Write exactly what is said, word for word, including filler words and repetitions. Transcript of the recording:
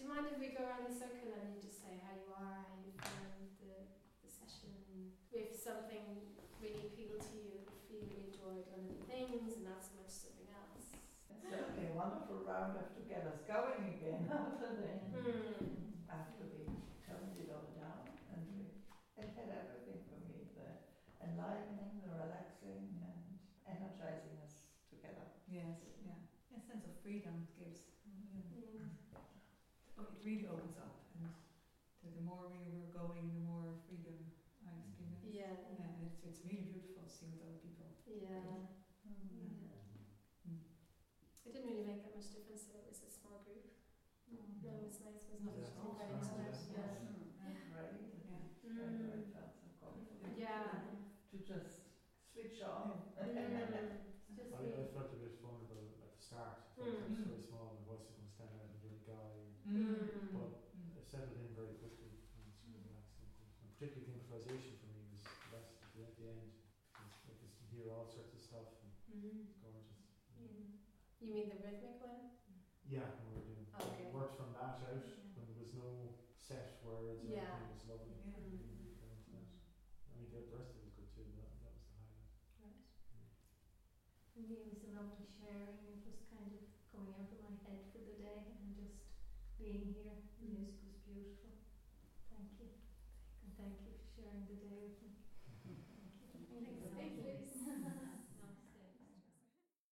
Do you mind if we go around the circle and you just say how you are, how you found the, the session? If something really appealed to you, if you really enjoyed one of the things and not so much something else. It's certainly a wonderful roundup to get us going again after the Mm. after we toned it all down, and we, it had everything for me, the enlivening, the relaxing and energizing us together. Yes, yeah. A sense of freedom it gives. Mm. Oh, it really opens up, and the, the more we were going, the more freedom I experienced. Yeah. Yeah, it's, it's really beautiful to see with other people. Yeah. Mm. Yeah. Mm. It didn't really make that much difference that it was a small group. Mm. No, it was nice, wasn't it? Yeah, Just it was inviting nice, others, yeah. yeah. Mm. Great. Yeah. Very, very Mm. felt so comfortable. Yeah. To just switch on. Mm. Just I, I felt a bit vulnerable at the start. I felt I was very small, my voice was going to stand out and be a guy. Mm. But Mm. it settled in very quickly and it's really relaxing. And particularly the improvisation for me was the best at the, at the end. It's, like you can hear all sorts of stuff and Mm. it's gorgeous. Mm. You mean the rhythmic one? Yeah, when we were doing Okay. worked from that out when there was no set words or Yeah. anything, it was lovely. Yeah. Mm. Going into that. I mean, the rest of it was good too, but that, that was the highlight. Right. For me, it was a lovely sharing. It was kind of coming out of my head for the day and just being here. The Mm. music was beautiful. Thank you. And thank you for sharing the day with me. Thank you. Thanks.